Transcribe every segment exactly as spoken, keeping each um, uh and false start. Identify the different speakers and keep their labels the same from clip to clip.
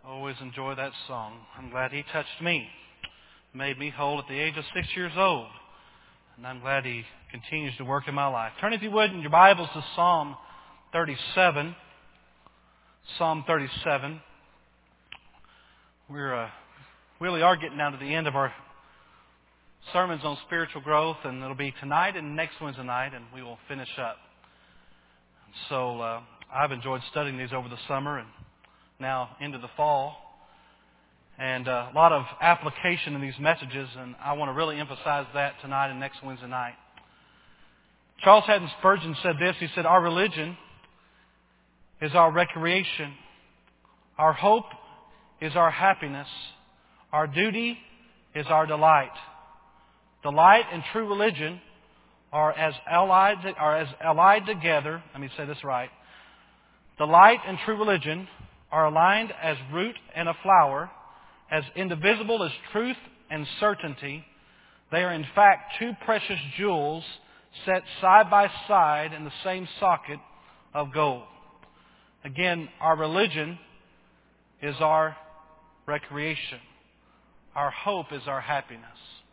Speaker 1: Always enjoy that song. I'm glad He touched me, made me whole at the age of six years old. And I'm glad He continues to work in my life. Turn, if you would, in your Bibles to Psalm thirty-seven. Psalm thirty-seven. We're uh, really are getting down to the end of our sermons on spiritual growth, and it'll be tonight and next Wednesday night, and we will finish up. So uh, I've enjoyed studying these over the summer and now into the fall, and uh, a lot of application in these messages, and I want to really emphasize that tonight and next Wednesday night. Charles Haddon Spurgeon said this. He said, "Our religion is our recreation. Our hope is our happiness. Our duty is our delight. Delight and true religion are as allied are as allied together." Let me say this right. Delight and true religion are aligned as root and a flower, as indivisible as truth and certainty. They are in fact two precious jewels set side by side in the same socket of gold. Again, our religion is our recreation. Our hope is our happiness.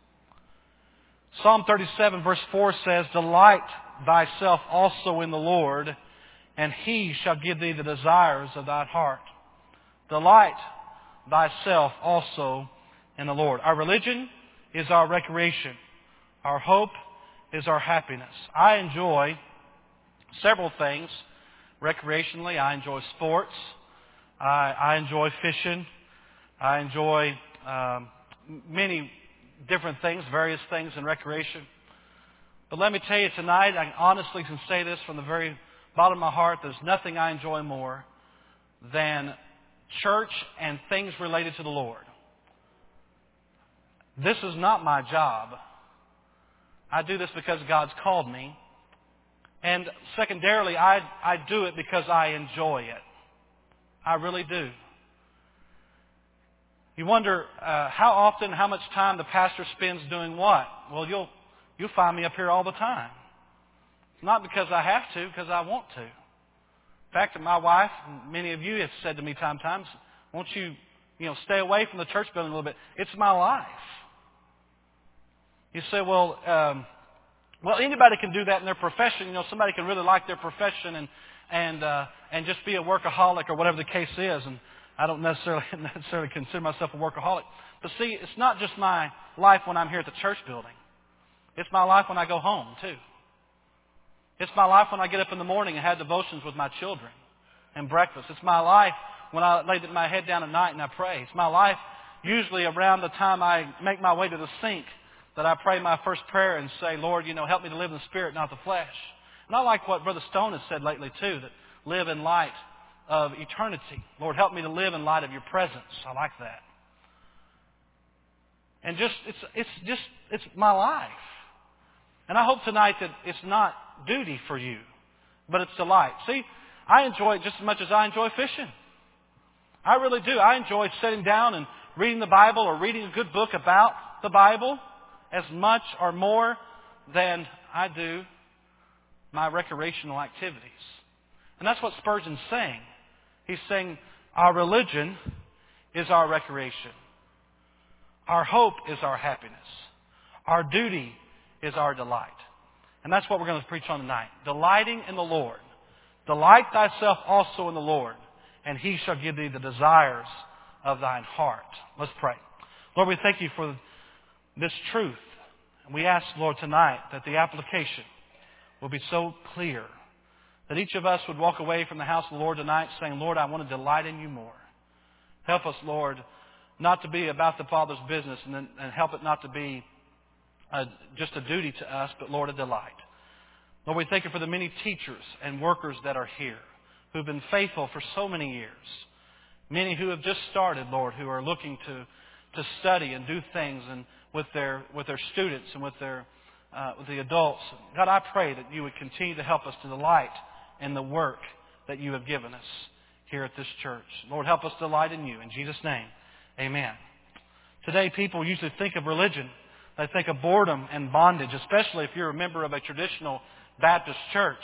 Speaker 1: Psalm thirty-seven verse four says, "Delight thyself also in the Lord, and He shall give thee the desires of thine heart." Delight thyself also in the Lord. Our religion is our recreation. Our hope is our happiness. I enjoy several things recreationally. I enjoy sports. I, I enjoy fishing. I enjoy um, many different things, various things in recreation. But let me tell you tonight, I honestly can say this from the very bottom of my heart, there's nothing I enjoy more than church and things related to the Lord. This is not my job. I do this because God's called me. And secondarily, I, I do it because I enjoy it. I really do. You wonder uh, how often, how much time the pastor spends doing what? Well, you'll you'll find me up here all the time. It's not because I have to, because I want to. In fact, my wife, and many of you have said to me time times, "Won't you, you know, stay away from the church building a little bit?" It's my life. You say, well, um, well, anybody can do that in their profession. You know, somebody can really like their profession and and uh, and just be a workaholic or whatever the case is. And I don't necessarily necessarily consider myself a workaholic. But see, it's not just my life when I'm here at the church building. It's my life when I go home, too. It's my life when I get up in the morning and have devotions with my children and breakfast. It's my life when I lay my head down at night and I pray. It's my life usually around the time I make my way to the sink that I pray my first prayer and say, "Lord, you know, help me to live in the Spirit, not the flesh." And I like what Brother Stone has said lately, too, that live in light of eternity. Lord, help me to live in light of your presence. I like that. And just, it's, it's just, it's my life. And I hope tonight that it's not duty for you, but it's delight. See, I enjoy it just as much as I enjoy fishing. I really do. I enjoy sitting down and reading the Bible or reading a good book about the Bible as much or more than I do my recreational activities. And that's what Spurgeon's saying. He's saying our religion is our recreation. Our hope is our happiness. Our duty is our delight. And that's what we're going to preach on tonight. Delighting in the Lord. Delight thyself also in the Lord, and He shall give thee the desires of thine heart. Let's pray. Lord, we thank you for this truth. And we ask, Lord, tonight that the application will be so clear that each of us would walk away from the house of the Lord tonight saying, "Lord, I want to delight in you more." Help us, Lord, not to be about the Father's business, and, then, and help it not to be a, just a duty to us, but, Lord, a delight. Lord, we thank you for the many teachers and workers that are here who have been faithful for so many years. Many who have just started, Lord, who are looking to, to study and do things and with their with their students and with their uh, with the adults. God, I pray that you would continue to help us to delight in the work that you have given us here at this church. Lord, help us delight in you. In Jesus' name, amen. Today, people usually think of religion. They think of boredom and bondage, especially if you're a member of a traditional Baptist church.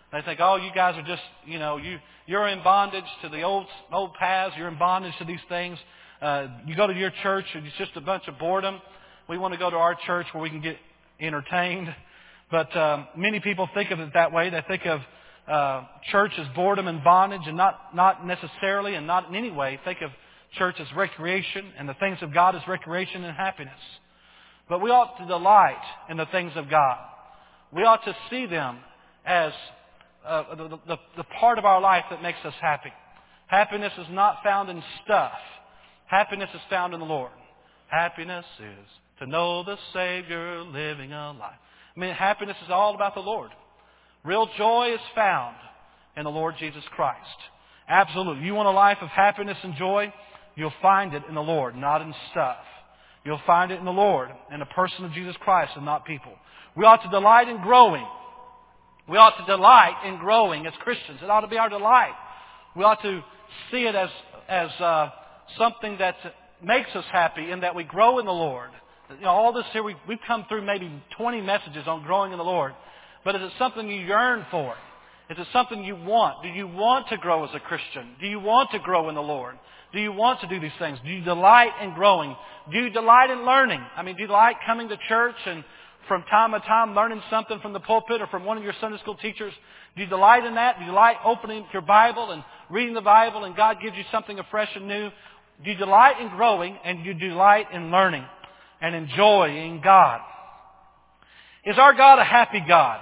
Speaker 1: They think, oh, you guys are just, you know, you, you're in bondage to the old old paths. You're in bondage to these things. Uh, you go to your church and it's just a bunch of boredom. We want to go to our church where we can get entertained. But um, many people think of it that way. They think of uh, church as boredom and bondage, and not, not necessarily and not in any way think of church as recreation and the things of God as recreation and happiness. But we ought to delight in the things of God. We ought to see them as uh, the, the, the part of our life that makes us happy. Happiness is not found in stuff. Happiness is found in the Lord. Happiness is to know the Savior living a life. I mean, happiness is all about the Lord. Real joy is found in the Lord Jesus Christ. Absolutely. You want a life of happiness and joy? You'll find it in the Lord, not in stuff. You'll find it in the Lord, in the person of Jesus Christ and not people. We ought to delight in growing. We ought to delight in growing as Christians. It ought to be our delight. We ought to see it as, as uh, something that makes us happy in that we grow in the Lord. You know, all this here, we, we've come through maybe twenty messages on growing in the Lord. But is it something you yearn for? Is it something you want? Do you want to grow as a Christian? Do you want to grow in the Lord? Do you want to do these things? Do you delight in growing? Do you delight in learning? I mean, do you like coming to church and from time to time learning something from the pulpit or from one of your Sunday school teachers? Do you delight in that? Do you like opening your Bible and reading the Bible and God gives you something fresh and new? Do you delight in growing and do you delight in learning and enjoying God? Is our God a happy God?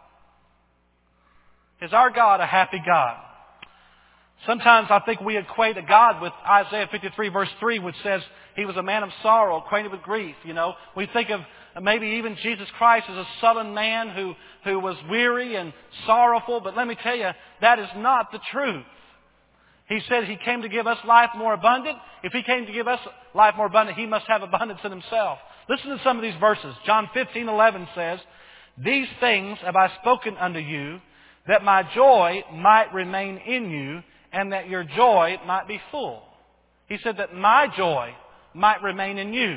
Speaker 1: Is our God a happy God? Sometimes I think we equate a God with Isaiah fifty-three verse three, which says He was a man of sorrow, acquainted with grief. You know, we think of maybe even Jesus Christ as a sullen man who, who was weary and sorrowful. But let me tell you, that is not the truth. He said He came to give us life more abundant. If He came to give us life more abundant, He must have abundance in Himself. Listen to some of these verses. John fifteen eleven says, "These things have I spoken unto you, that my joy might remain in you, and that your joy might be full." He said that my joy might remain in you.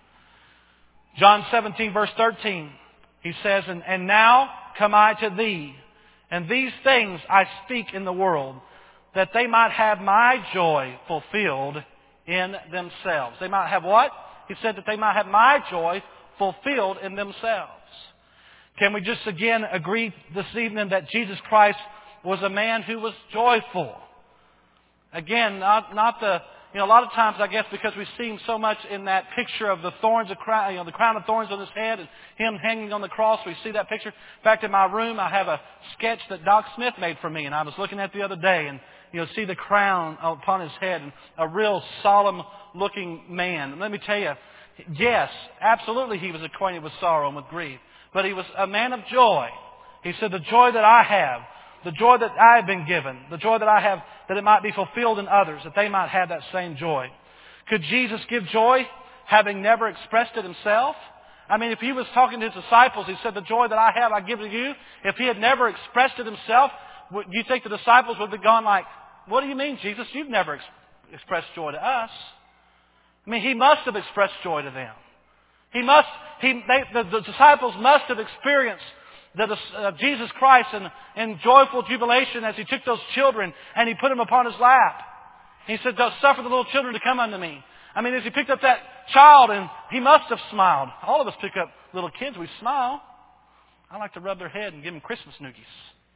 Speaker 1: John seventeen verse thirteen, He says, and, and now come I to thee, and these things I speak in the world, that they might have my joy fulfilled in themselves. They might have what? He said that they might have my joy fulfilled in themselves. Can we just again agree this evening that Jesus Christ was a man who was joyful? Again, not, not the, you know, a lot of times I guess because we see Him so much in that picture of the thorns, of crown, you know, the crown of thorns on His head and Him hanging on the cross. We see that picture. In fact, in my room I have a sketch that Doc Smith made for me, and I was looking at the other day, and you know, see the crown upon His head, and a real solemn looking man. And let me tell you, yes, absolutely He was acquainted with sorrow and with grief. But He was a man of joy. He said, the joy that I have, the joy that I have been given, the joy that I have, that it might be fulfilled in others, that they might have that same joy. Could Jesus give joy having never expressed it Himself? I mean, if He was talking to His disciples, He said, the joy that I have, I give to you. If He had never expressed it Himself, do you think the disciples would have gone like, what do you mean, Jesus? You've never ex- expressed joy to us. I mean, He must have expressed joy to them. He must, he, they, the, the disciples must have experienced the, uh, Jesus Christ in, in joyful jubilation as He took those children and He put them upon His lap. He said, suffer the little children to come unto me. I mean, as He picked up that child, and He must have smiled. All of us pick up little kids, we smile. I like to rub their head and give them Christmas noogies.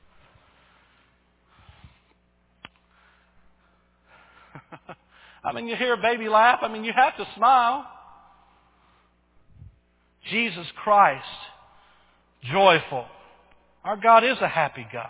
Speaker 1: I mean, you hear a baby laugh, I mean, you have to smile. Jesus Christ, joyful. Our God is a happy God.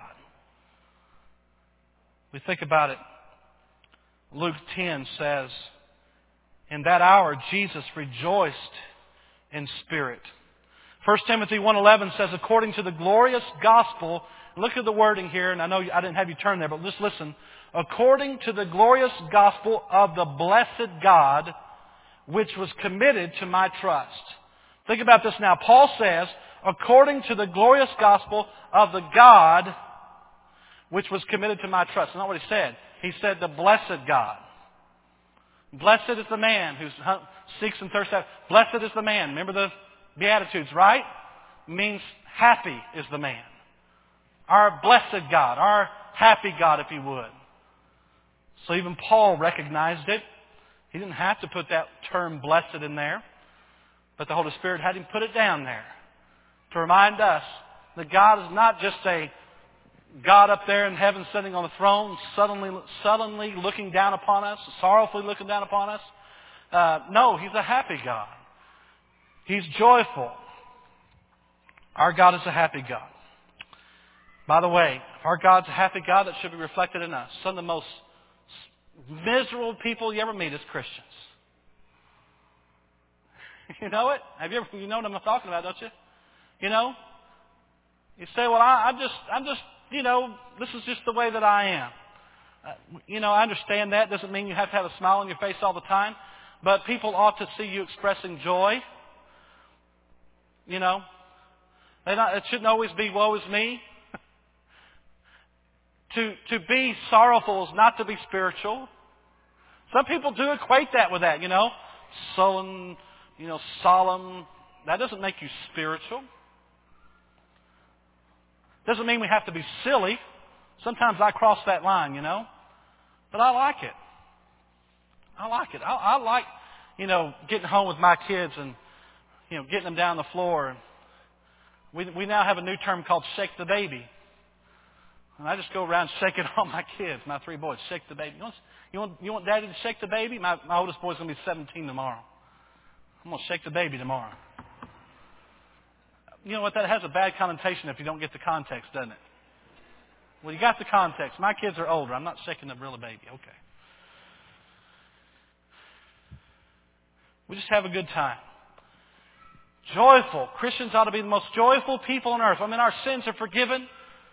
Speaker 1: We think about it. Luke ten says, in that hour Jesus rejoiced in spirit. First Timothy one eleven says, according to the glorious gospel, look at the wording here, and I know I didn't have you turn there, but just listen. According to the glorious gospel of the blessed God, which was committed to my trust. Think about this now. Paul says, according to the glorious gospel of the God which was committed to my trust. That's not what he said. He said the blessed God. Blessed is the man who seeks and thirsts after. Blessed is the man. Remember the Beatitudes, right? It means happy is the man. our blessed God, our happy God, if you would. So even Paul recognized it. He didn't have to put that term blessed in there, but the Holy Spirit had him put it down there to remind us that God is not just a God up there in heaven sitting on the throne, suddenly, suddenly looking down upon us, sorrowfully looking down upon us. Uh, no, He's a happy God. He's joyful. Our God is a happy God. By the way, if our God's a happy God, that should be reflected in us. Some of the most miserable people you ever meet is Christians. You know it? Have you ever? You know what I'm talking about, don't you? You know? You say, well, I, I'm just, I'm just, you know, this is just the way that I am. Uh, you know, I understand that. Doesn't mean you have to have a smile on your face all the time. But people ought to see you expressing joy. You know? They not, it shouldn't always be woe is me. to, to be sorrowful is not to be spiritual. Some people do equate that with that, you know. Sullen, you know, solemn. That doesn't make you spiritual. Doesn't mean we have to be silly. Sometimes I cross that line, you know. But I like it. I like it. I, I like, you know, getting home with my kids and, you know, getting them down the floor. We we now have a new term called shake the baby. And I just go around shaking all my kids, my three boys, shake the baby. You want, you want, you want Daddy to shake the baby? My, my oldest boy's going to be seventeen tomorrow. I'm going to shake the baby tomorrow. You know what? That has a bad connotation if you don't get the context, doesn't it? Well, you got the context. My kids are older. I'm not shaking the real baby. Okay. We just have a good time. Joyful. Christians ought to be the most joyful people on earth. I mean, our sins are forgiven.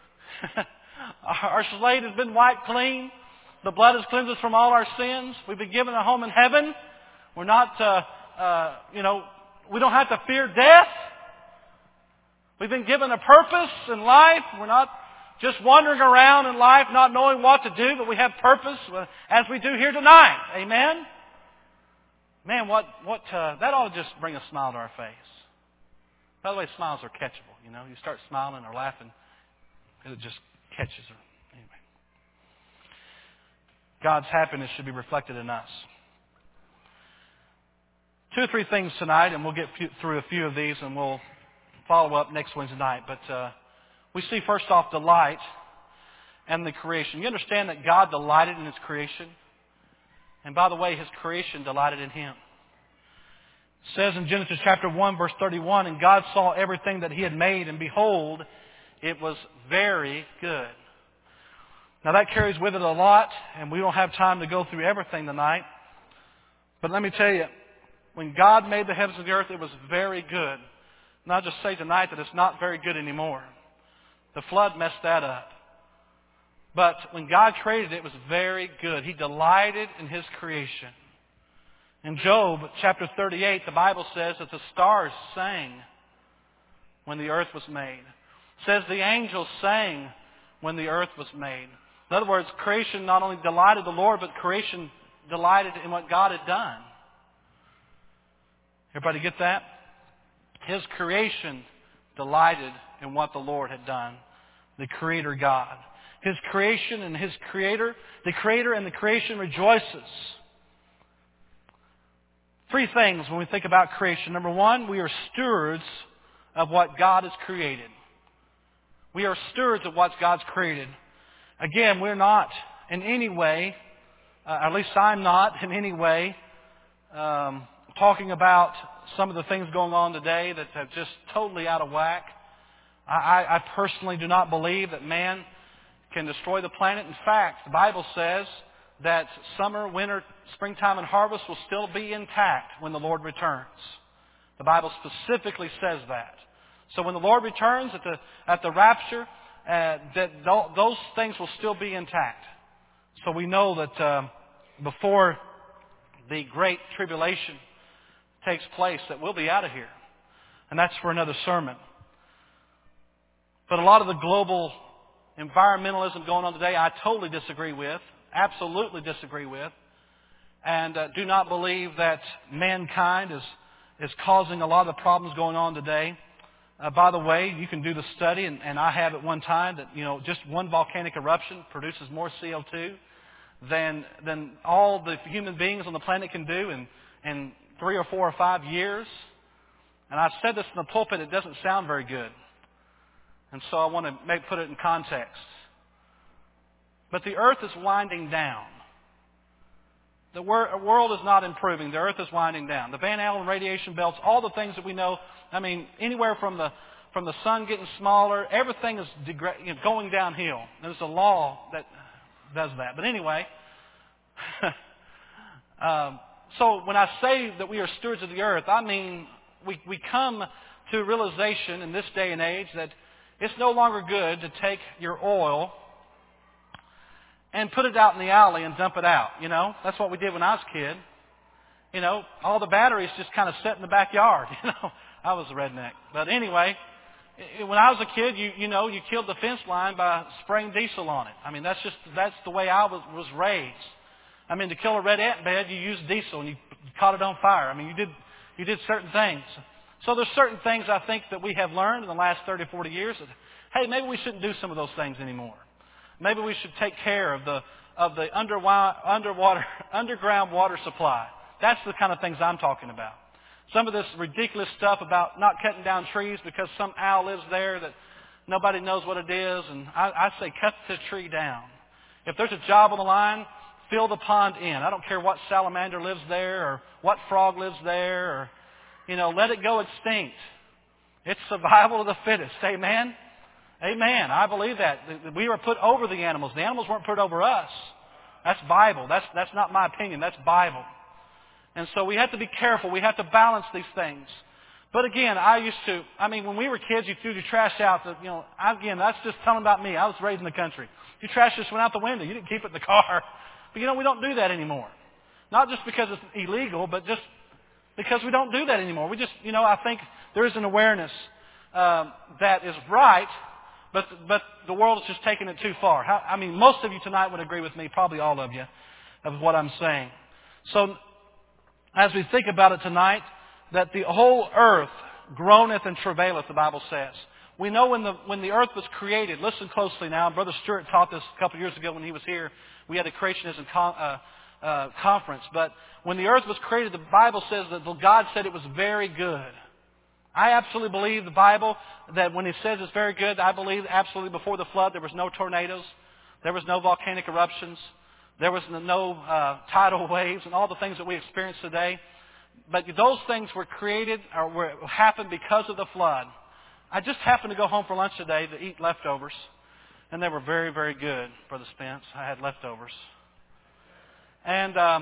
Speaker 1: Our slate has been wiped clean. The blood has cleansed us from all our sins. We've been given a home in heaven. We're not, uh, uh, you know, we don't have to fear death. We've been given a purpose in life. We're not just wandering around in life not knowing what to do, but we have purpose as we do here tonight. Amen? Man, what, what, uh, that ought to just bring a smile to our face. By the way, smiles are catchable. You know, you start smiling or laughing, it just catches her. Anyway. God's happiness should be reflected in us. Two or three things tonight, and we'll get through a few of these, and we'll follow up next Wednesday night. But uh, we see first off delight and the creation. You understand that God delighted in His creation? And by the way, His creation delighted in Him. It says in Genesis chapter one, verse thirty-one, and God saw everything that He had made, and behold, it was very good. Now that carries with it a lot, and we don't have time to go through everything tonight. But let me tell you, when God made the heavens and the earth, it was very good. And I'll just say tonight that it's not very good anymore. The flood messed that up. But when God created it, it was very good. He delighted in His creation. In Job chapter thirty-eight, the Bible says that the stars sang when the earth was made. It says the angels sang when the earth was made. In other words, creation not only delighted the Lord, but creation delighted in what God had done. Everybody get that? His creation delighted in what the Lord had done. The Creator God. His creation and His Creator, the Creator and the creation rejoices. Three things when we think about creation. Number one, we are stewards of what God has created. We are stewards of what God's created. Again, we're not in any way, uh, at least I'm not in any way, um, talking about some of the things going on today that are just totally out of whack. I, I, I personally do not believe that man can destroy the planet. In fact, the Bible says that summer, winter, springtime, and harvest will still be intact when the Lord returns. The Bible specifically says that. So when the Lord returns at the at the rapture, uh, that th- those things will still be intact. So we know that uh, before the great tribulation takes place, that we'll be out of here. And that's for another sermon. But a lot of the global environmentalism going on today, I totally disagree with. Absolutely disagree with. And uh, do not believe that mankind is, is causing a lot of the problems going on today. Uh, by the way, you can do the study, and, and I have at one time, that you know just one volcanic eruption produces more C O two than than all the human beings on the planet can do in, in three or four or five years. And I've said this in the pulpit, it doesn't sound very good. And so I want to make, put it in context. But the earth is winding down. The wor- world is not improving. The earth is winding down. The Van Allen radiation belts, all the things that we know, I mean, anywhere from the from the sun getting smaller, everything is degra- you know, going downhill. There's a law that does that. But anyway, um, so when I say that we are stewards of the earth, I mean we, we come to a realization in this day and age that it's no longer good to take your oil and put it out in the alley and dump it out. You know, that's what we did when I was a kid. You know, all the batteries just kind of sit in the backyard. You know, I was a redneck. But anyway, when I was a kid, you you know, you killed the fence line by spraying diesel on it. I mean, that's just that's the way I was was raised. I mean, to kill a red ant bed, you used diesel and you caught it on fire. I mean, you did you did certain things. So there's certain things I think that we have learned in the last thirty, forty years that, hey, maybe we shouldn't do some of those things anymore. Maybe we should take care of the of the underwater, underwater underground water supply. That's the kind of things I'm talking about. Some of this ridiculous stuff about not cutting down trees because some owl lives there that nobody knows what it is. And I, I say cut the tree down. If there's a job on the line, fill the pond in. I don't care what salamander lives there or what frog lives there. Or, you know, let it go extinct. It's survival of the fittest. Amen? Amen. I believe that. We were put over the animals. The animals weren't put over us. That's Bible. That's, that's not my opinion. That's Bible. And so we have to be careful. We have to balance these things. But again, I used to, I mean, when we were kids, you threw your trash out. The, you know, again, that's just telling about me. I was raised in the country. Your trash just went out the window. You didn't keep it in the car. But you know, we don't do that anymore. Not just because it's illegal, but just because we don't do that anymore. We just, you know, I think there is an awareness um, that is right, but but the world is just taking it too far. How, I mean, most of you tonight would agree with me, probably all of you, of what I'm saying. So as we think about it tonight, that the whole earth groaneth and travaileth, the Bible says. We know when the when the earth was created, listen closely now, Brother Stewart taught this a couple of years ago when he was here. We had a creationism con, uh, uh, conference. But when the earth was created, the Bible says that God said it was very good. I absolutely believe the Bible, that when it says it's very good, I believe absolutely before the flood there was no tornadoes, there was no volcanic eruptions, there was no uh, tidal waves and all the things that we experience today. But those things were created or were happened because of the flood. I just happened to go home for lunch today to eat leftovers, and they were very, very good, Brother Spence. I had leftovers. And um,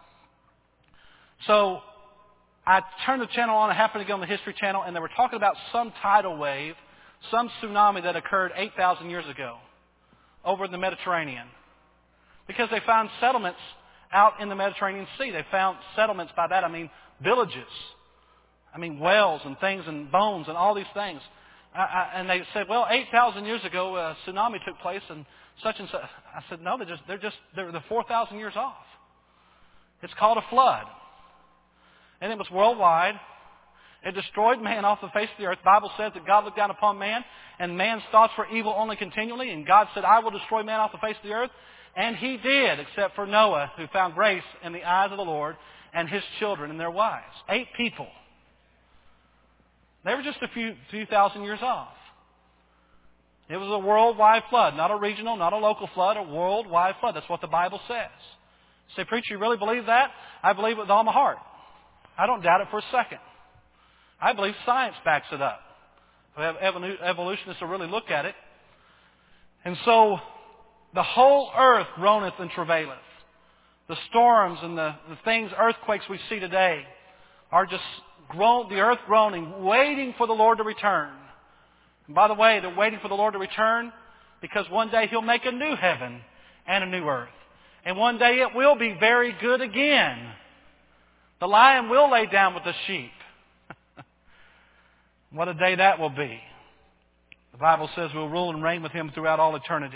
Speaker 1: so I turned the channel on. I happened to go on the History Channel, and they were talking about some tidal wave, some tsunami that occurred eight thousand years ago over in the Mediterranean. Because they found settlements out in the Mediterranean Sea. They found settlements, by that I mean villages. I mean wells and things and bones and all these things. I, I, and they said, well, eight thousand years ago a tsunami took place and such and such. I said, no, they're just, they're just, they're, they're four thousand years off. It's called a flood. And it was worldwide. It destroyed man off the face of the earth. The Bible says that God looked down upon man, and man's thoughts were evil only continually. And God said, I will destroy man off the face of the earth. And He did, except for Noah, who found grace in the eyes of the Lord, and his children and their wives. Eight people. They were just a few, few thousand years off. It was a worldwide flood, not a regional, not a local flood, a worldwide flood. That's what the Bible says. You say, preacher, you really believe that? I believe it with all my heart. I don't doubt it for a second. I believe science backs it up. We have evolutionists will really look at it. And so the whole earth groaneth and travaileth. The storms and the, the things, earthquakes we see today are just groan, the earth groaning, waiting for the Lord to return. And by the way, they're waiting for the Lord to return because one day He'll make a new heaven and a new earth. And one day it will be very good again. The lion will lay down with the sheep. What a day that will be. The Bible says we'll rule and reign with Him throughout all eternity.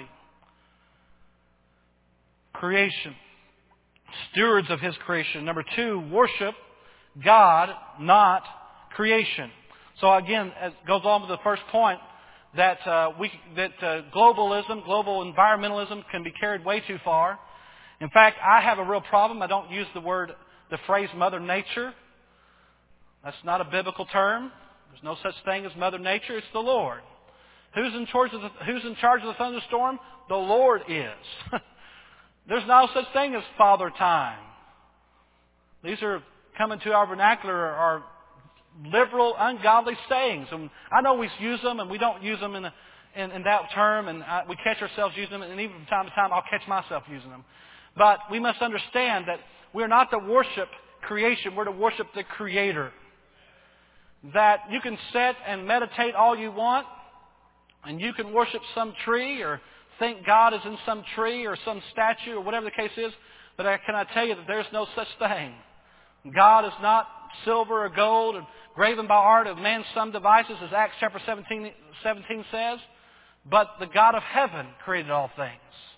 Speaker 1: Creation. Stewards of His creation. Number two, worship God, not creation. So again, it goes on to the first point that uh, we that uh, globalism, global environmentalism can be carried way too far. In fact, I have a real problem. I don't use the word, the phrase Mother Nature. That's not a biblical term. There's no such thing as Mother Nature. It's the Lord. Who's in charge of the, who's in charge of the thunderstorm? The Lord is. There's no such thing as Father Time. These are coming to our vernacular are liberal, ungodly sayings. And I know we use them, and we don't use them in, a, in, in that term, and I, we catch ourselves using them, and even from time to time I'll catch myself using them. But we must understand that we're not to worship creation, we're to worship the Creator. That you can sit and meditate all you want, and you can worship some tree or think God is in some tree or some statue or whatever the case is, but I, can I tell you that there's no such thing. God is not silver or gold and graven by art of man's some devices, as Acts chapter seventeen, seventeen says, but the God of heaven created all things.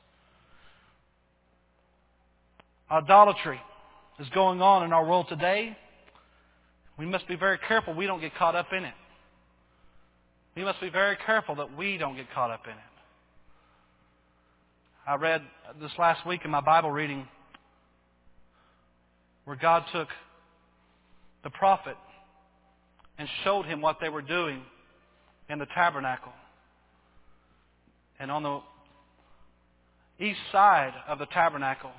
Speaker 1: Idolatry is going on in our world today. We must be very careful we don't get caught up in it. We must be very careful that we don't get caught up in it. I read this last week in my Bible reading where God took the prophet and showed him what they were doing in the tabernacle. And on the east side of the tabernacle,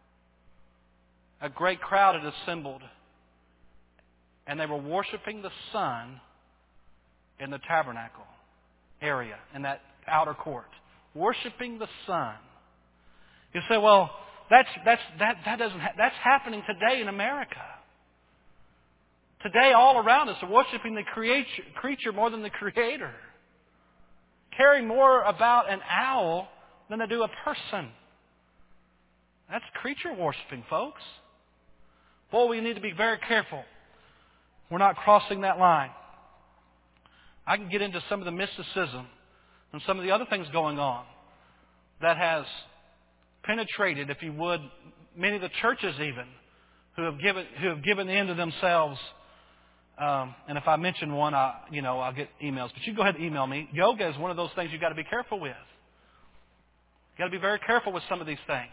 Speaker 1: a great crowd had assembled, and they were worshiping the sun in the tabernacle area, in that outer court. Worshiping the sun. You say, well, that's that's that that doesn't ha- that's happening today in America. Today, all around us are worshiping the creature, creature more than the Creator, caring more about an owl than they do a person. That's creature worshiping, folks. Boy, we need to be very careful. We're not crossing that line. I can get into some of the mysticism and some of the other things going on that has penetrated, if you would, many of the churches even who have given who have given in to themselves. Um, and if I mention one, I, you know, I'll get emails. But you go ahead and email me. Yoga is one of those things you've got to be careful with. You've got to be very careful with some of these things.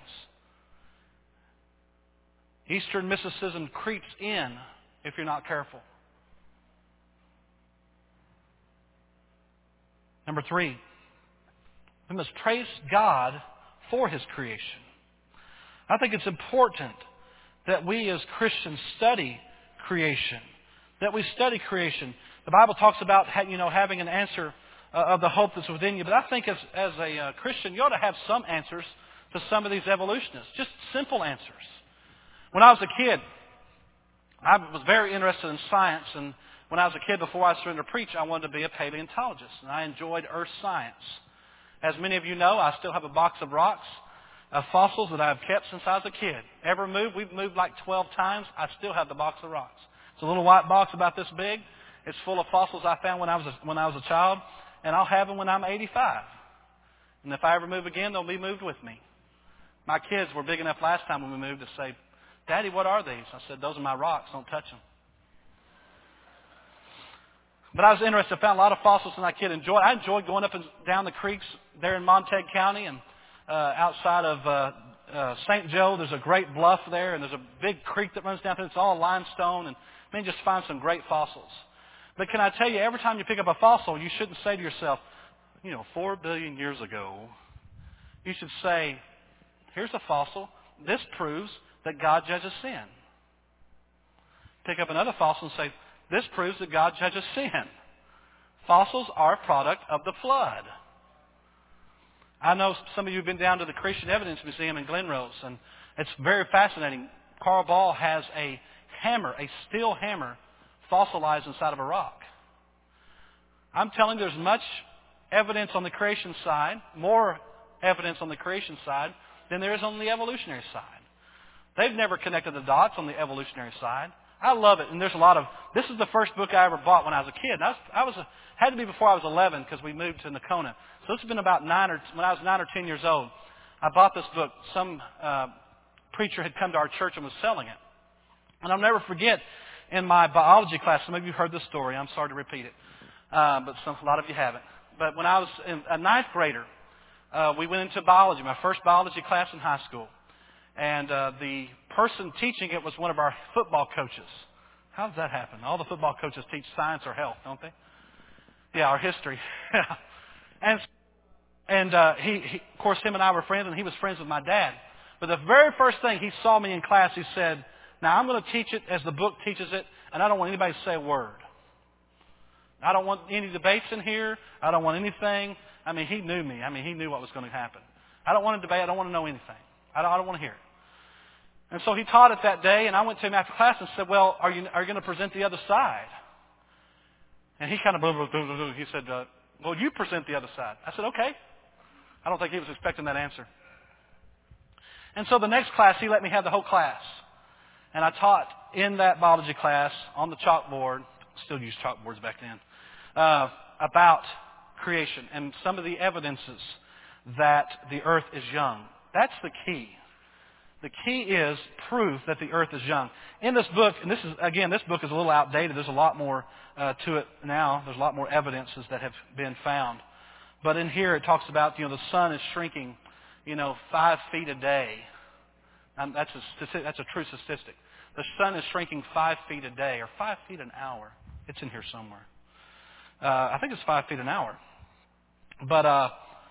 Speaker 1: Eastern mysticism creeps in if you're not careful. Number three, we must praise God for His creation. I think it's important that we as Christians study creation, that we study creation. The Bible talks about, you know, having an answer uh, of the hope that's within you, but I think as, as a uh, Christian, you ought to have some answers to some of these evolutionists, just simple answers. When I was a kid, I was very interested in science, and when I was a kid, before I started to preach, I wanted to be a paleontologist, and I enjoyed earth science. As many of you know, I still have a box of rocks, of fossils that I've kept since I was a kid. Ever moved? We've moved like twelve times. I still have the box of rocks. It's a little white box about this big. It's full of fossils I found when I was a, when I was a child, and I'll have them when I'm eighty-five. And if I ever move again, they'll be moved with me. My kids were big enough last time when we moved to say, "Daddy, what are these?" I said, "Those are my rocks. Don't touch them." But I was interested. I found a lot of fossils, and I kid enjoyed. I enjoyed going up and down the creeks there in Montague County, and uh, outside of uh, uh, Saint Joe, there's a great bluff there, and there's a big creek that runs down through. It's all limestone, and I mean, just find some great fossils. But can I tell you, every time you pick up a fossil, you shouldn't say to yourself, you know, four billion years ago. You should say, here's a fossil. This proves that God judges sin. Pick up another fossil and say, this proves that God judges sin. Fossils are a product of the flood. I know some of you have been down to the Creation Evidence Museum in Glen Rose, and it's very fascinating. Carl Ball has a hammer, a steel hammer, fossilized inside of a rock. I'm telling you, there's much evidence on the creation side, more evidence on the creation side than there is on the evolutionary side. They've never connected the dots on the evolutionary side. I love it, and there's a lot of. This is the first book I ever bought when I was a kid. And I was, I was a, had to be before I was eleven because we moved to Nakona. So it's been about nine or when I was nine or ten years old. I bought this book. Some uh, preacher had come to our church and was selling it, and I'll never forget. in my biology class, some of you heard this story. I'm sorry to repeat it, uh, but some, a lot of you haven't. But when I was in, a ninth grader, uh, we went into biology, my first biology class in high school. And uh, the person teaching it was one of our football coaches. How does that happen? All the football coaches teach science or health, don't they? Yeah, or history. and and uh, he, he, of course, him and I were friends, and he was friends with my dad. But the very first thing he saw me in class, he said, now I'm going to teach it as the book teaches it, and I don't want anybody to say a word. I don't want any debates in here. I don't want anything. I mean, he knew me. I mean, he knew what was going to happen. I don't want to debate. I don't want to know anything. I don't, I don't want to hear it. And so he taught it that day, and I went to him after class and said, well, are you, are you going to present the other side? And he kind of, blah, blah, blah, blah, blah. He said, uh, well, you present the other side. I said, okay. I don't think he was expecting that answer. And so the next class, he let me have the whole class. And I taught in that biology class on the chalkboard, still used chalkboards back then, uh, about creation and some of the evidences that the earth is young. That's the key. The key is proof that the earth is young. In this book, and this is, again, this book is a little outdated. There's a lot more uh, to it now. There's a lot more evidences that have been found. But in here it talks about, you know, the sun is shrinking, you know, five feet a day. Um, that's, a, that's a true statistic. The sun is shrinking five feet a day, or five feet an hour. It's in here somewhere. Uh, I think it's five feet an hour. But uh,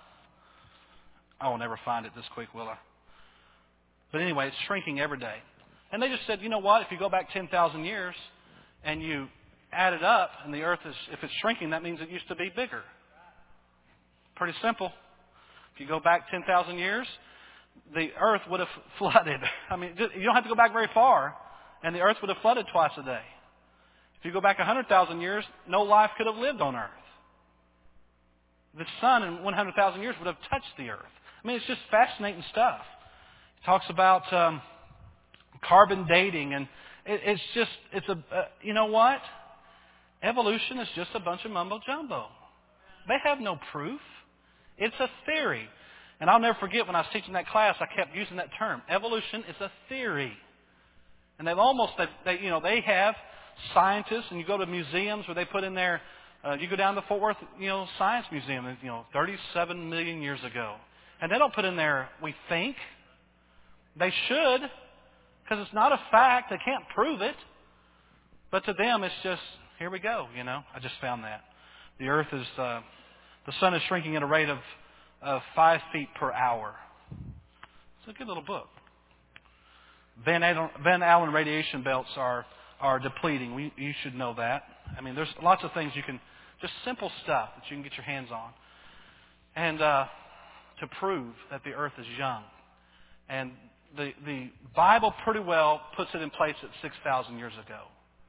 Speaker 1: I will never find it this quick, will I? But anyway, it's shrinking every day. And they just said, you know what? If you go back ten thousand years and you add it up, and the earth is, if it's shrinking, that means it used to be bigger. Pretty simple. If you go back ten thousand years, the earth would have flooded. I mean, you don't have to go back very far, and the earth would have flooded twice a day. If you go back one hundred thousand years, no life could have lived on earth. The sun in one hundred thousand years would have touched the earth. I mean, it's just fascinating stuff. It talks about um, carbon dating, and it, it's just, it's a, uh, you know what? Evolution is just a bunch of mumbo jumbo. They have no proof. It's a theory. And I'll never forget when I was teaching that class, I kept using that term. Evolution is a theory. And they've almost, they, they, you know, they have scientists, and you go to museums where they put in there, uh, you go down to the Fort Worth, you know, Science Museum, you know, thirty-seven million years ago. And they don't put in there, we think. They should, because it's not a fact. They can't prove it. But to them, it's just, here we go, you know. I just found that. The earth is, uh, the sun is shrinking at a rate of, of five feet per hour. It's a good little book. Van Allen, Van Allen radiation belts are, are depleting. We, you should know that. I mean, there's lots of things you can, just simple stuff that you can get your hands on. And uh, to prove that the earth is young. And the, the Bible pretty well puts it in place at six thousand years ago.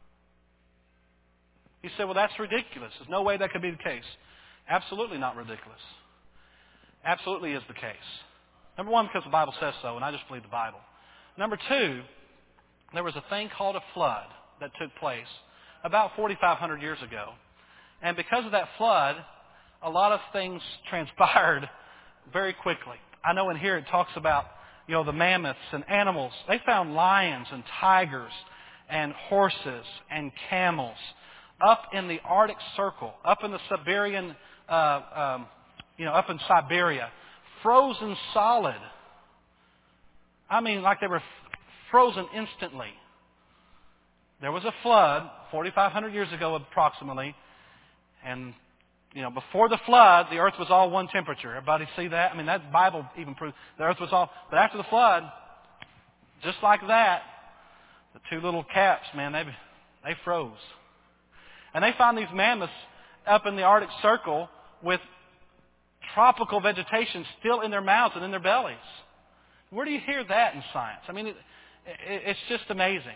Speaker 1: You say, well, that's ridiculous. There's no way that could be the case. Absolutely not ridiculous. Absolutely is the case. Number one, because the Bible says so, and I just believe the Bible. Number two, there was a thing called a flood that took place about forty-five hundred years ago. And because of that flood, a lot of things transpired very quickly. I know in here it talks about, you know, the mammoths and animals. They found lions and tigers and horses and camels up in the Arctic Circle, up in the Siberian, uh, um, you know, up in Siberia, frozen solid. I mean, like they were f- frozen instantly. There was a flood forty-five hundred years ago approximately, and, you know, before the flood, the earth was all one temperature. Everybody see that? I mean, that Bible even proves the earth was all, but after the flood, just like that, the two little caps, man, they, they froze. And they found these mammoths up in the Arctic Circle with tropical vegetation still in their mouths and in their bellies. Where do you hear that in science? I mean, it, it, it's just amazing.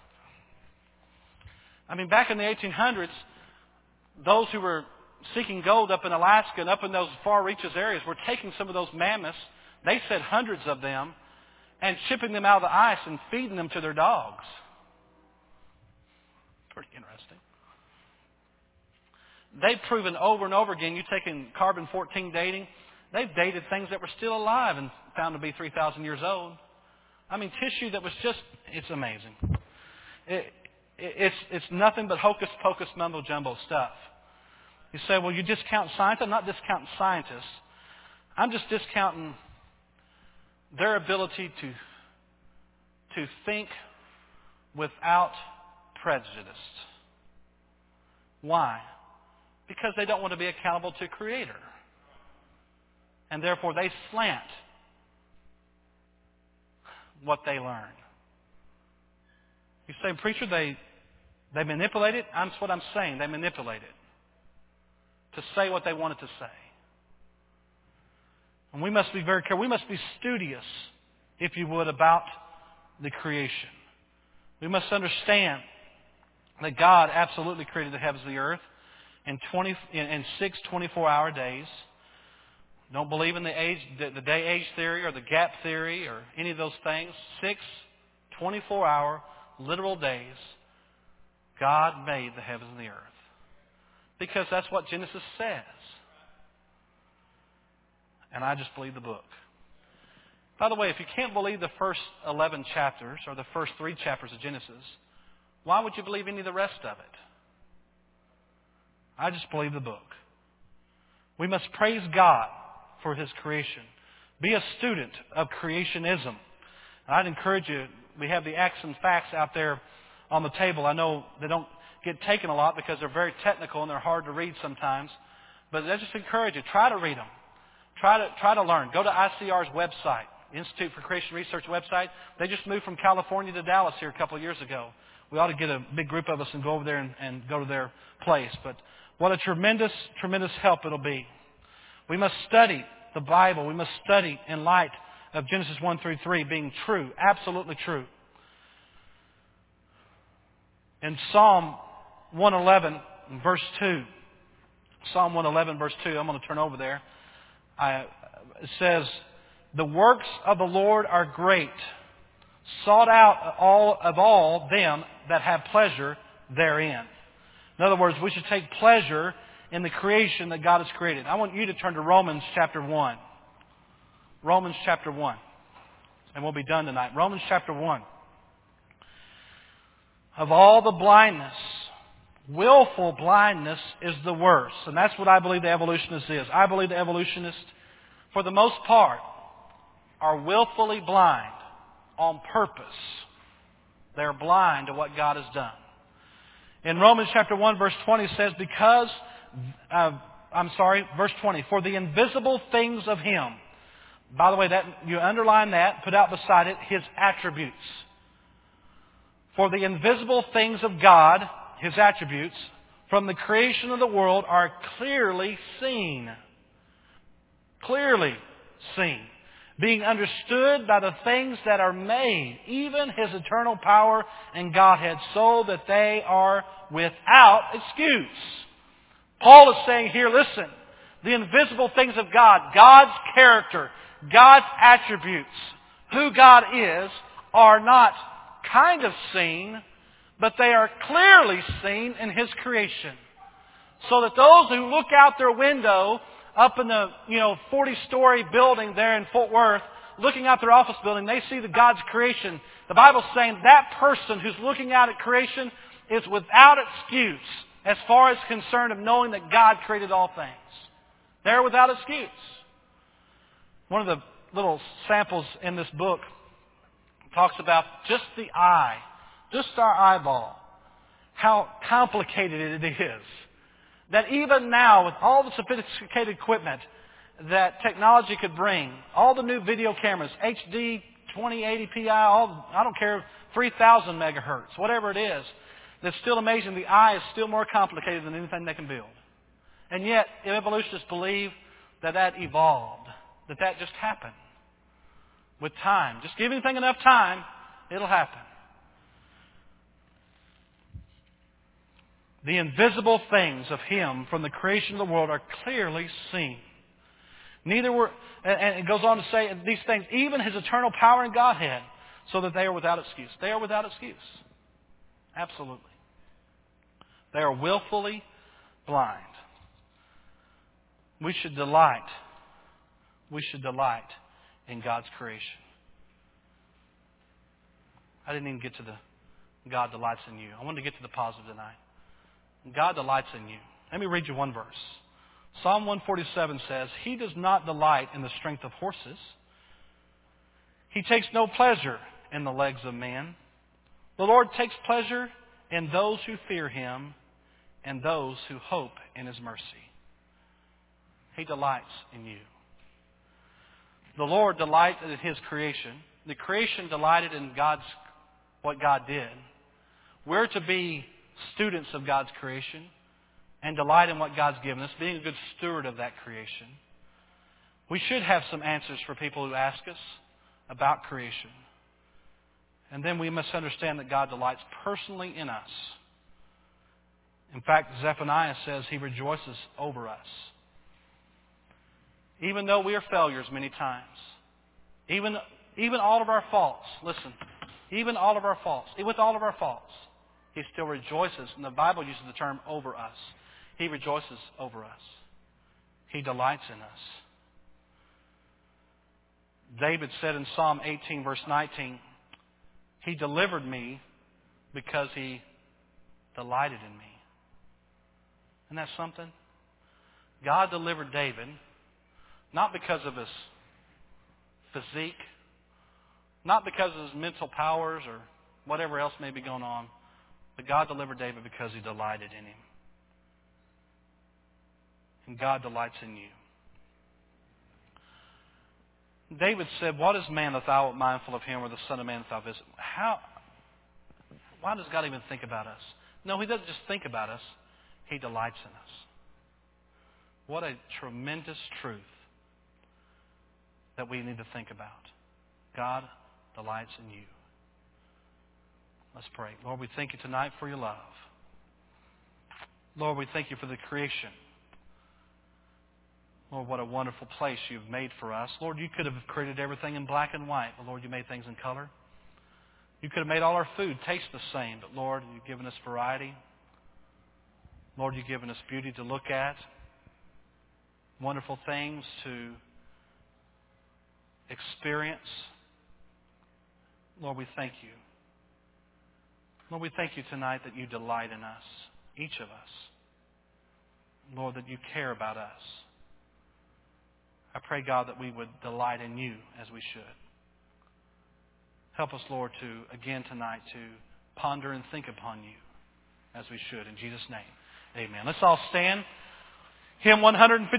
Speaker 1: I mean, back in the eighteen hundreds, those who were seeking gold up in Alaska and up in those far reaches areas were taking some of those mammoths, they said hundreds of them, and shipping them out of the ice and feeding them to their dogs. Pretty interesting. They've proven over and over again, you taking carbon fourteen dating, they've dated things that were still alive and found to be three thousand years old. I mean, tissue that was just, it's amazing. It, It's, it's nothing but hocus-pocus, mumbo-jumbo stuff. You say, well, you discount scientists. I'm not discounting scientists. I'm just discounting their ability to, to think without prejudice. Why? Because they don't want to be accountable to Creator. And therefore they slant what they learn. You say, preacher, they, they manipulate it? That's what I'm saying. They manipulate it to say what they want it to say. And we must be very careful. We must be studious, if you would, about the creation. We must understand that God absolutely created the heavens and the earth in twenty in, in six twenty-four-hour days. Don't believe in the age, the, the day-age theory or the gap theory or any of those things. Six twenty-four-hour literal days, God made the heavens and the earth. Because that's what Genesis says. And I just believe the book. By the way, if you can't believe the first eleven chapters or the first three chapters of Genesis, why would you believe any of the rest of it? I just believe the book. We must praise God for His creation. Be a student of creationism. And I'd encourage you, we have the acts and facts out there on the table. I know they don't get taken a lot because they're very technical and they're hard to read sometimes. But I just encourage you, try to read them. Try to, try to learn. Go to I C R's website, Institute for Creation Research website. They just moved from California to Dallas here a couple of years ago. We ought to get a big group of us and go over there and, and go to their place. But what a tremendous, tremendous help it'll be. We must study the Bible. We must study in light of Genesis one through three being true, absolutely true. In Psalm one eleven, verse two, Psalm one eleven, verse two, I'm going to turn over there. I, it says, the works of the Lord are great, sought out all of all them that have pleasure therein. In other words, we should take pleasure in the creation that God has created. I want you to turn to Romans chapter one. Romans chapter one. And we'll be done tonight. Romans chapter one. Of all the blindness, willful blindness is the worst. And that's what I believe the evolutionist is. I believe the evolutionists, for the most part, are willfully blind on purpose. They're blind to what God has done. In Romans chapter one, verse twenty says, because, uh, I'm sorry, verse twenty, for the invisible things of Him. By the way, that you underline that, put out beside it, His attributes. For the invisible things of God, His attributes, from the creation of the world are clearly seen. Clearly seen. Being understood by the things that are made, even His eternal power and Godhead, so that they are without excuse. Paul is saying here, listen, the invisible things of God, God's character, God's attributes, who God is, are not kind of seen, but they are clearly seen in His creation. So that those who look out their window up in the, you know, forty-story building there in Fort Worth, looking out their office building, they see the God's creation. The Bible's saying that person who's looking out at creation is without excuse as far as concerned of knowing that God created all things. They're without excuse. One of the little samples in this book talks about just the eye, just our eyeball, how complicated it is. That even now, with all the sophisticated equipment that technology could bring, all the new video cameras, H D, twenty eighty P I, all, I don't care, three thousand megahertz, whatever it is, that's still amazing. The eye is still more complicated than anything they can build. And yet, evolutionists believe that that evolved, that that just happened with time. Just give anything enough time, it'll happen. The invisible things of Him from the creation of the world are clearly seen. Neither were, and it goes on to say these things, even His eternal power and Godhead, so that they are without excuse. They are without excuse. Absolutely. They are willfully blind. We should delight. We should delight in God's creation. I didn't even get to the God delights in you. I want to get to the positive tonight. God delights in you. Let me read you one verse. Psalm one forty-seven says, He does not delight in the strength of horses. He takes no pleasure in the legs of men. The Lord takes pleasure in those who fear Him and those who hope in His mercy. He delights in you. The Lord delighted in His creation. The creation delighted in God's what God did. We're to be students of God's creation and delight in what God's given us, being a good steward of that creation. We should have some answers for people who ask us about creation. And then we must understand that God delights personally in us. In fact, Zephaniah says He rejoices over us. Even though we are failures many times, even, even all of our faults, listen, even all of our faults, with all of our faults, He still rejoices. And the Bible uses the term over us. He rejoices over us. He delights in us. David said in Psalm eighteen, verse nineteen, He delivered me because He delighted in me. Isn't that something? God delivered David not because of his physique, not because of his mental powers or whatever else may be going on, but God delivered David because He delighted in him. And God delights in you. David said, What is man that thou art mindful of him, or the son of man that thou visit? How? Why does God even think about us? No, He doesn't just think about us. He delights in us. What a tremendous truth that we need to think about. God delights in you. Let's pray. Lord, we thank You tonight for Your love. Lord, we thank You for the creation. Lord, what a wonderful place You've made for us. Lord, You could have created everything in black and white, but Lord, You made things in color. You could have made all our food taste the same, but Lord, You've given us variety. Lord, You've given us beauty to look at, wonderful things to experience. Lord, we thank You. Lord, we thank You tonight that You delight in us, each of us. Lord, that You care about us. I pray, God, that we would delight in You as we should. Help us, Lord, to, again tonight, to ponder and think upon You as we should. In Jesus' name, amen. Let's all stand. Hymn one fifty.